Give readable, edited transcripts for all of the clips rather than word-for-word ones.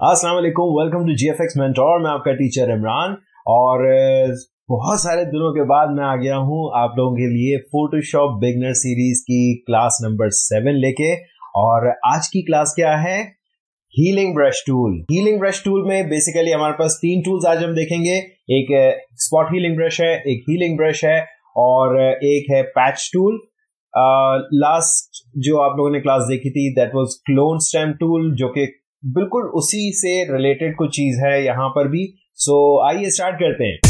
अस्सलाम वालेकुम, welcome to GFX mentor. मैं आपका टीचर इमरान और बहुत सारे दिनों के बाद मैं आ गया हूं आप लोगों के लिए फोटोशॉप बिगनर सीरीज की क्लास नंबर 7 लेके। और आज की क्लास क्या है? Healing brush tool. Healing brush tool में बेसिकली हमारे पास 3 टूल्स आज हम देखेंगे। एक स्पॉट हीलिंग ब्रश है, एक हीलिंग ब्रश है और एक है पैच टूल। लास्ट जो आप लोगों ने क्लास देखी थी that was clone stamp tool, जो कि बिल्कुल उसी से रिलेटेड कुछ चीज है यहां पर भी। सो आइए स्टार्ट करते हैं।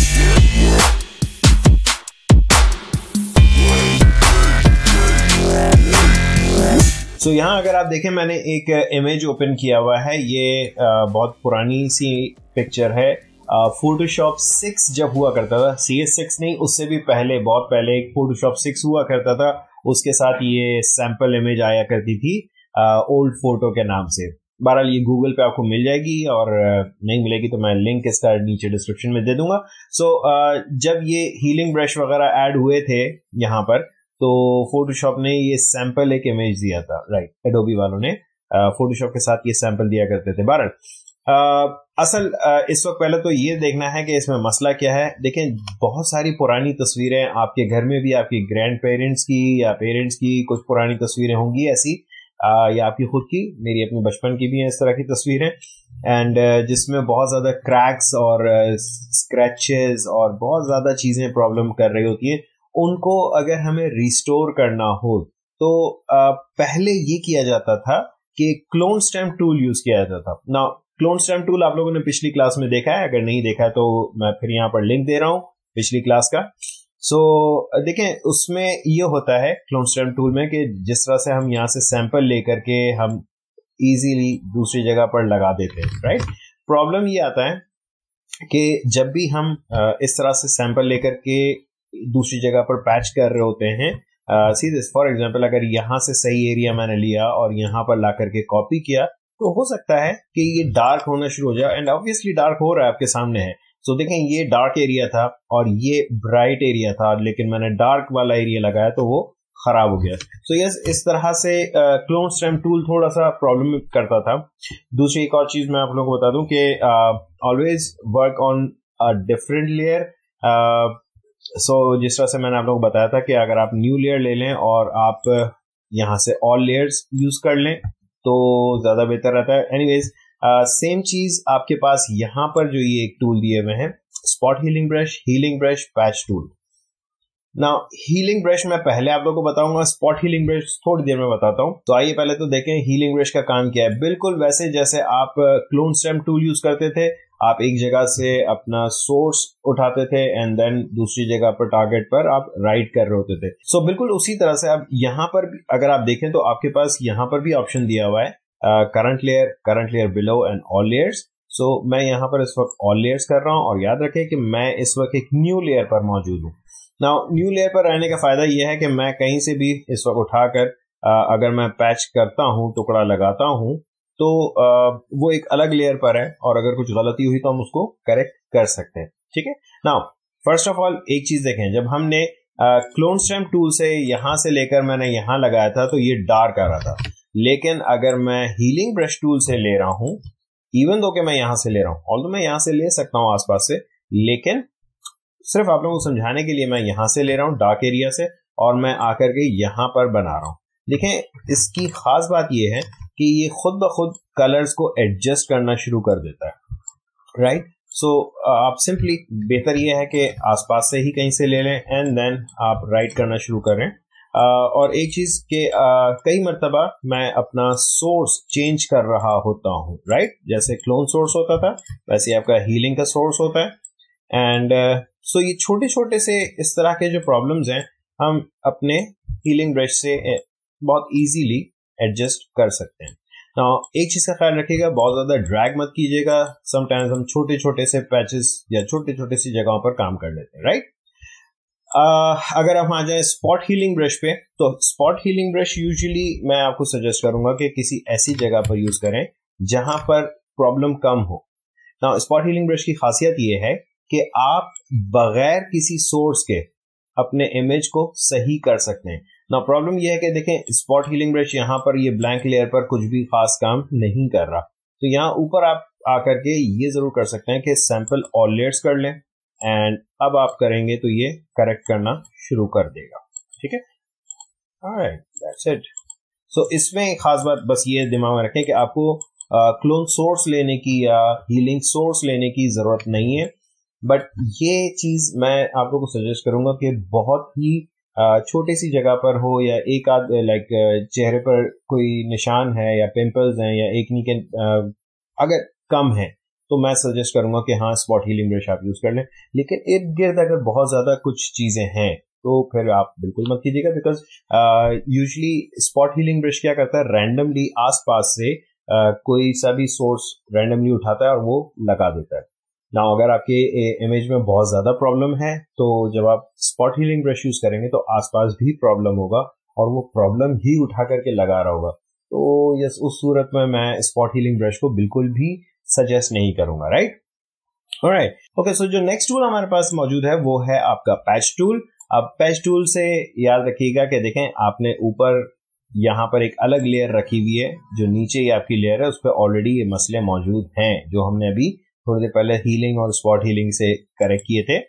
सो यहाँ अगर आप देखें, मैंने एक इमेज ओपन किया हुआ है। ये बहुत पुरानी सी पिक्चर है। फोटोशॉप 6 जब हुआ करता था, CS6 नहीं, उससे भी पहले, बहुत पहले एक फोटोशॉप 6 हुआ करता था। उसके साथ ये सैंपल इमेज आया करती थी ओल्ड फोटो के नाम से। बहरहाल ये गूगल पे आपको मिल जाएगी और नहीं मिलेगी तो मैं लिंक इसका नीचे डिस्क्रिप्शन में दे दूंगा। सो जब ये हीलिंग ब्रश वगैरह ऐड हुए थे यहाँ पर, तो फोटोशॉप ने ये सैंपल एक इमेज दिया था, राइट। एडोबी वालों ने फोटोशॉप के साथ ये सैंपल दिया करते थे। बहरहाल इस वक्त पहले तो ये देखना है कि इसमें मसला क्या है। देखें, बहुत सारी पुरानी तस्वीरें आपके घर में भी, आपके ग्रैंड पेरेंट्स की या पेरेंट्स की कुछ पुरानी तस्वीरें होंगी ऐसी, या आपकी खुद की, मेरी अपनी बचपन की भी है इस तरह की तस्वीरें, एंड जिसमें बहुत ज्यादा क्रैक्स और स्क्रैचेस और बहुत ज्यादा चीजें प्रॉब्लम कर रही होती हैं। उनको अगर हमें रिस्टोर करना हो तो पहले ये किया जाता था कि क्लोन स्टैम्प टूल यूज किया जाता था ना। क्लोन स्टैम्प टूल आप लोगों ने पिछली क्लास में देखा है, अगर नहीं देखा है तो मैं फिर यहाँ पर लिंक दे रहा हूँ पिछली क्लास का। सो देखें, उसमें ये होता है क्लोन स्टैम्प टूल में कि जिस तरह से हम यहाँ से सैंपल लेकर के हम इजीली दूसरी जगह पर लगा देते हैं, राइट। प्रॉब्लम ये आता है कि जब भी हम इस तरह से सैंपल लेकर के दूसरी जगह पर पैच कर रहे होते हैं, सीधे फॉर एग्जांपल अगर यहाँ से सही एरिया मैंने लिया और यहाँ पर ला करके कॉपी किया, तो हो सकता है कि ये डार्क होना शुरू हो जाए, एंड ऑब्वियसली डार्क हो रहा है, आपके सामने है। सो देखें, ये डार्क एरिया था और ये ब्राइट एरिया था, लेकिन मैंने डार्क वाला एरिया लगाया तो वो खराब हो गया। सो यस, इस तरह से क्लोन स्टैम्प टूल थोड़ा सा प्रॉब्लम करता था। दूसरी एक और चीज मैं आप लोगों को बता दूं कि always work on a different layer. So जिस तरह से मैंने आप लोगों को बताया था कि अगर आप न्यू लेयर ले लें और आप यहाँ से ऑल लेयर्स यूज कर लें तो ज्यादा बेहतर रहता है। एनीवेज, सेम चीज आपके पास यहाँ पर जो ये एक टूल दिए हुए हैं, spot healing brush, patch tool. Now healing brush मैं पहले आप लोगों को बताऊंगा, स्पॉट हीलिंग ब्रश थोड़ी देर में बताता हूं। तो आइए पहले तो देखें हीलिंग ब्रश का काम क्या है। बिल्कुल वैसे जैसे आप क्लोन स्टैम्प टूल यूज करते थे, आप एक जगह से अपना सोर्स उठाते थे एंड देन दूसरी जगह पर टारगेट पर आप राइट कर रहे होते थे। सो बिल्कुल उसी तरह से अब यहाँ पर अगर आप देखें तो आपके पास यहाँ पर भी ऑप्शन दिया हुआ है current layer below and all layers. So मैं यहाँ पर इस वक्त ऑल लेयर्स कर रहा हूँ और याद रखें कि मैं इस वक्त एक न्यू लेयर पर मौजूद हूँ। नाउ न्यू लेयर पर रहने का फायदा यह है कि मैं कहीं से भी इस वक्त उठाकर अगर मैं पैच करता हूँ, टुकड़ा लगाता हूँ, तो वो एक अलग लेयर पर है और अगर कुछ गलती हुई तो हम उसको करेक्ट कर सकते हैं, ठीक है। नाउ फर्स्ट ऑफ ऑल एक चीज देखें, जब हमने क्लोन स्टैम्प टूल से यहां से लेकर मैंने यहां लगाया था तो ये डार्क आ रहा था, लेकिन अगर मैं हीलिंग ब्रश टूल से ले रहा हूं, इवन दो कि मैं यहां से ले रहा हूं, ऑल्दो मैं यहां से ले सकता हूं आसपास से, लेकिन सिर्फ आप लोगों को समझाने के लिए मैं यहां से ले रहा हूं डार्क एरिया से और मैं आकर के यहां पर बना रहा हूं। देखें, इसकी खास बात यह है कि ये खुद ब खुद कलर्स को एडजस्ट करना शुरू कर देता है, राइट। सो आप सिंपली, बेहतर यह है कि आसपास से ही कहीं से ले लें एंड देन आप राइट करना शुरू करें। और एक चीज के कई मर्तबा मैं अपना सोर्स चेंज कर रहा होता हूं, राइट। जैसे क्लोन सोर्स होता था वैसे आपका हीलिंग का सोर्स होता है। एंड सो ये छोटे छोटे से इस तरह के जो प्रॉब्लम्स हैं हम अपने हीलिंग ब्रश से बहुत इजीली एडजस्ट कर सकते हैं। नाउ एक चीज का ख्याल रखिएगा, बहुत ज्यादा ड्रैग मत कीजिएगा। समटाइम्स हम छोटे छोटे से पैचेस या छोटे छोटे सी जगहों पर काम कर लेते हैं, राइट। अगर हम आ जाए स्पॉट हीलिंग ब्रश पे, तो स्पॉट हीलिंग ब्रश यूजुअली मैं आपको सजेस्ट करूंगा कि किसी ऐसी जगह पर यूज करें जहां पर प्रॉब्लम कम हो। नाउ स्पॉट हीलिंग ब्रश की खासियत यह है कि आप बगैर किसी सोर्स के अपने इमेज को सही कर सकते हैं। ना प्रॉब्लम यह है कि देखें, स्पॉट हीलिंग ब्रश यहाँ पर ये ब्लैंक लेयर पर कुछ भी खास काम नहीं कर रहा, तो यहाँ ऊपर आप आकर के ये जरूर कर सकते हैं कि सैंपल ऑल लेयर्स कर लें, एंड अब आप करेंगे तो ये करेक्ट करना शुरू कर देगा। ठीक है, ऑलराइट, दैट्स इट। सो इसमें खास बात बस ये दिमाग में रखें कि आपको क्लोन सोर्स लेने की या हीलिंग सोर्स लेने की जरूरत नहीं है, बट ये चीज मैं आप लोगों को सजेस्ट करूंगा कि बहुत ही छोटी सी जगह पर हो या एक आध लाइक चेहरे पर कोई निशान है या पिंपल्स हैं या एकनी के अगर कम है तो मैं सजेस्ट करूंगा कि हाँ स्पॉट हीलिंग ब्रश आप यूज कर लें। लेकिन इर्द गिर्द अगर बहुत ज्यादा कुछ चीजें हैं तो फिर आप बिल्कुल मत कीजिएगा, because usually spot healing brush क्या करता है, रैंडमली आसपास से कोई सा भी सोर्स रैंडमली उठाता है और वो लगा देता है ना। अगर आपके इमेज में बहुत ज्यादा प्रॉब्लम है तो जब आप स्पॉट हीलिंग ब्रश यूज करेंगे तो आसपास भी प्रॉब्लम होगा और वो प्रॉब्लम ही उठा करके लगा रहा होगा। तो यस, उस सूरत में मैं स्पॉट हीलिंग ब्रश को बिल्कुल भी सजेस्ट नहीं करूंगा, राइट। ऑलराइट, ओके, सो जो नेक्स्ट टूल हमारे पास मौजूद है वो है आपका पैच टूल। अब पैच टूल से याद रखिएगा कि देखें आपने ऊपर यहाँ पर एक अलग लेयर रखी हुई है, जो नीचे ही आपकी लेयर है उस पर ऑलरेडी ये मसले मौजूद हैं जो हमने अभी थोड़ी देर पहले हीलिंग और स्पॉट हीलिंग से करेक्ट किए थे।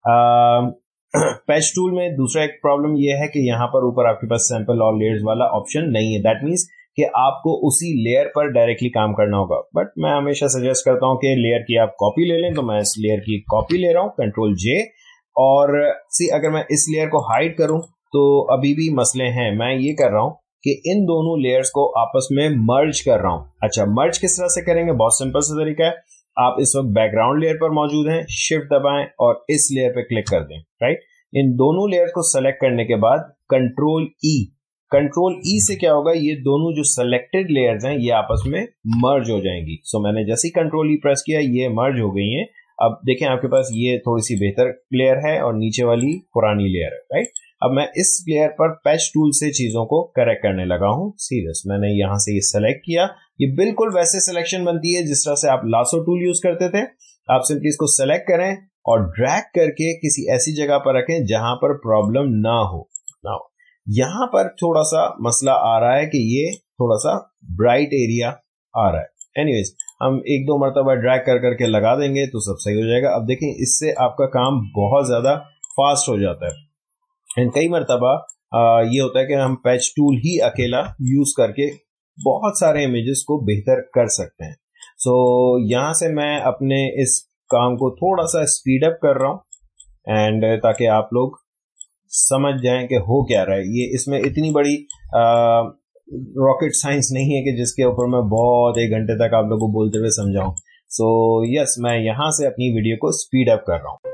पैच टूल में दूसरा एक प्रॉब्लम ये है कि यहाँ पर ऊपर आपके पास सैंपल ऑल लेयर्स वाला ऑप्शन नहीं है। दैट मीन्स कि आपको उसी लेयर पर डायरेक्टली काम करना होगा, बट मैं हमेशा सजेस्ट करता हूँ कि लेयर की आप कॉपी ले लें। तो मैं इस लेयर की कॉपी ले रहा हूँ, कंट्रोल जे, और सी अगर मैं इस लेयर को हाइड करूं तो अभी भी मसले हैं। मैं ये कर रहा हूं कि इन दोनों लेयर्स को आपस में मर्ज कर रहा हूं। अच्छा, मर्ज किस तरह से करेंगे, बहुत सिंपल सा तरीका है। आप इस वक्त बैकग्राउंड लेयर पर मौजूद हैं, शिफ्ट दबाएं और इस लेयर पे क्लिक कर दें, राइट। इन दोनों लेयर को सेलेक्ट करने के बाद कंट्रोल ई से क्या होगा, ये दोनों जो सेलेक्टेड लेयर्स हैं ये आपस में मर्ज हो जाएंगी। सो मैंने जैसे ही कंट्रोल ई प्रेस किया ये मर्ज हो गई हैं। अब देखें आपके पास ये थोड़ी सी बेहतर लेयर है और नीचे वाली पुरानी लेयर है, राइट। अब मैं इस लेयर पर पैच टूल से चीजों को करेक्ट करने लगा हूं। सीरियस, मैंने यहां से ये सेलेक्ट किया। ये बिल्कुल वैसे सिलेक्शन बनती है जिस तरह से आप लासो टूल यूज करते थे। आप सिंपली इसको सेलेक्ट करें और ड्रैग करके किसी ऐसी जगह पर रखें जहां पर प्रॉब्लम ना हो। यहां पर थोड़ा सा मसला आ रहा है कि ये थोड़ा सा ब्राइट एरिया आ रहा है। एनीवेज, हम एक दो मरतबा ड्रैग कर करके लगा देंगे तो सब सही हो जाएगा। अब देखें, इससे आपका काम बहुत ज्यादा फास्ट हो जाता है। एंड कई मरतबा ये होता है कि हम पैच टूल ही अकेला यूज करके बहुत सारे इमेजेस को बेहतर कर सकते हैं। सो यहां से मैं अपने इस काम को थोड़ा सा स्पीड अप कर रहा हूं, एंड ताकि आप लोग समझ जाएं कि हो क्या रहा है। ये इसमें इतनी बड़ी रॉकेट साइंस नहीं है कि जिसके ऊपर मैं बहुत एक घंटे तक आप लोगों को बोलते हुए समझाऊं। सो यस, मैं यहां से अपनी वीडियो को स्पीड अप कर रहा हूं।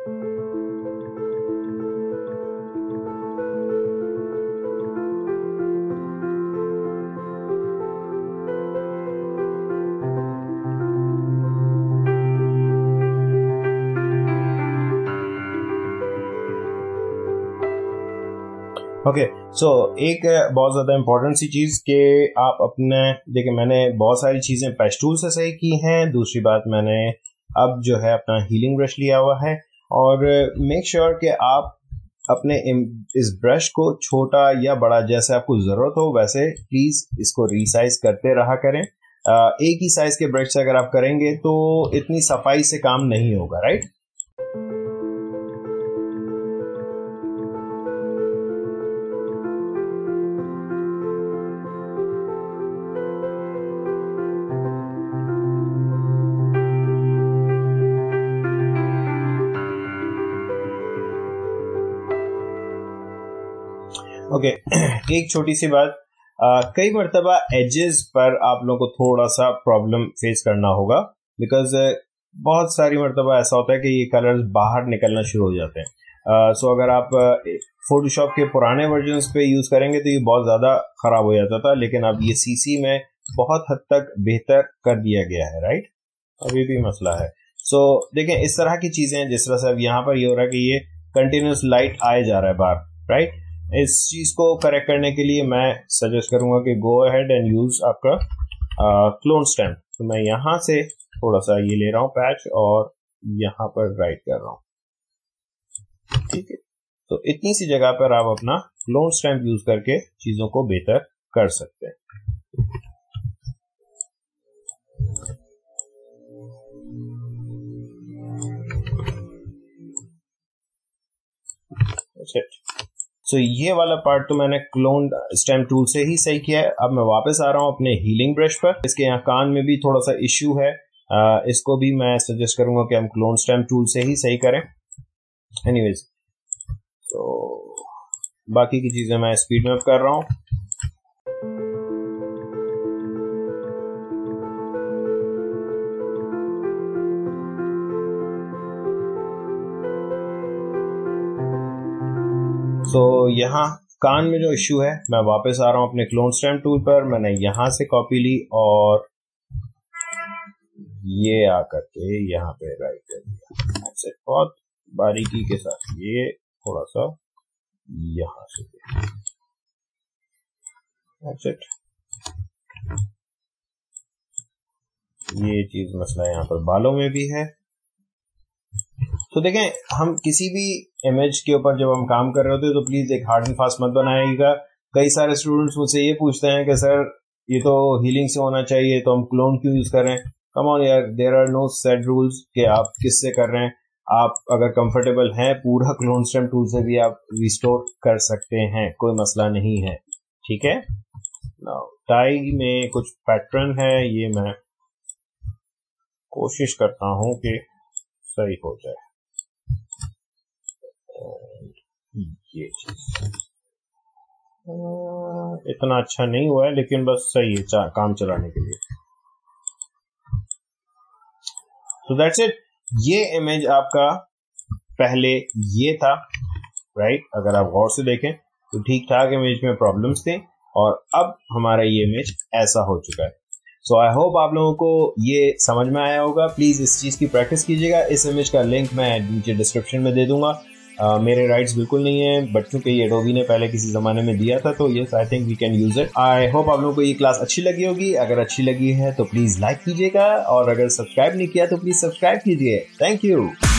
ओके, सो एक बहुत ज्यादा इंपॉर्टेंट सी चीज कि आप अपने देखिए, मैंने बहुत सारी चीजें पैच टूल से सही की हैं। दूसरी बात, मैंने अब जो है अपना हीलिंग ब्रश लिया हुआ है, और मेक श्योर कि आप अपने इस ब्रश को छोटा या बड़ा जैसे आपको जरूरत हो वैसे प्लीज इसको रीसाइज करते रहा करें। एक ही साइज के ब्रश से अगर आप करेंगे तो इतनी सफाई से काम नहीं होगा, राइट। ओके, एक छोटी सी बात, कई मरतबा एजेस पर आप लोगों को थोड़ा सा प्रॉब्लम फेस करना होगा, बिकॉज बहुत सारी मरतबा ऐसा होता है कि ये कलर्स बाहर निकलना शुरू हो जाते हैं। सो अगर आप फोटोशॉप के पुराने वर्जन्स पे यूज करेंगे तो ये बहुत ज़्यादा ख़राब हो जाता था, लेकिन अब ये सीसी में बहुत हद तक बेहतर कर दिया गया है, राइट। अभी भी मसला है। सो देखें, इस तरह की चीज़ें जिस तरह से अब यहाँ पर ये हो रहा है कि ये कंटिन्यूस लाइट आए जा रहा है बाहर, राइट। इस चीज को करेक्ट करने के लिए मैं सजेस्ट करूंगा कि गो अहेड एंड यूज आपका क्लोन स्टैम्प। तो मैं यहां से थोड़ा सा ये ले रहा हूं पैच और यहां पर राइट कर रहा हूं, ठीक है। तो इतनी सी जगह पर आप अपना क्लोन स्टैम्प यूज करके चीजों को बेहतर कर सकते हैं। सो ये वाला पार्ट तो मैंने क्लोन स्टेम टूल से ही सही किया है। अब मैं वापस आ रहा हूँ अपने हीलिंग ब्रश पर। इसके यहाँ कान में भी थोड़ा सा इश्यू है, इसको भी मैं सजेस्ट करूंगा कि हम क्लोन स्टेम टूल से ही सही करें। एनीवेज, तो बाकी की चीजें मैं स्पीड में कर रहा हूँ। तो यहाँ कान में जो इश्यू है, मैं वापस आ रहा हूँ अपने क्लोन स्टेम टूल पर। मैंने यहां से कॉपी ली और ये आकर के यहाँ पे राइट कर दिया। ऐसे बहुत बारीकी के साथ ये थोड़ा सा यहां से, That's it। ये चीज मसला यहाँ पर बालों में भी है। तो देखें, हम किसी भी इमेज के ऊपर जब हम काम कर रहे होते हैं तो प्लीज एक हार्ड एंड फास्ट मत बनाइएगा। कई सारे स्टूडेंट्स मुझसे ये पूछते हैं कि सर ये तो हीलिंग से होना चाहिए, तो हम क्लोन क्यों यूज करें? कम ऑन यार, there are no set rules कि आप किससे कर रहे हैं। आप अगर कंफर्टेबल हैं, पूरा क्लोन स्टेम टूल से भी आप रिस्टोर कर सकते हैं, कोई मसला नहीं है, ठीक है। नाउ टाई में कुछ पैटर्न है, ये मैं कोशिश करता हूं कि सही हो जाए। ये चीज इतना अच्छा नहीं हुआ है, लेकिन बस सही है काम चलाने के लिए। So that's it। ये इमेज आपका पहले ये था, राइट। अगर आप गौर से देखें तो ठीक ठाक इमेज में प्रॉब्लम्स थे और अब हमारा ये इमेज ऐसा हो चुका है। सो आई होप आप लोगों को ये समझ में आया होगा। प्लीज इस चीज की प्रैक्टिस कीजिएगा। इस इमेज का लिंक मैं नीचे डिस्क्रिप्शन में दे दूंगा। मेरे राइट्स बिल्कुल नहीं है, बच्चों के ये एडोबी ने पहले किसी जमाने में दिया था, तो yes I think we can use it. I hope आप लोगों को ये क्लास अच्छी लगी होगी। अगर अच्छी लगी है तो प्लीज लाइक कीजिएगा और अगर सब्सक्राइब नहीं किया तो प्लीज सब्सक्राइब कीजिए। Thank you.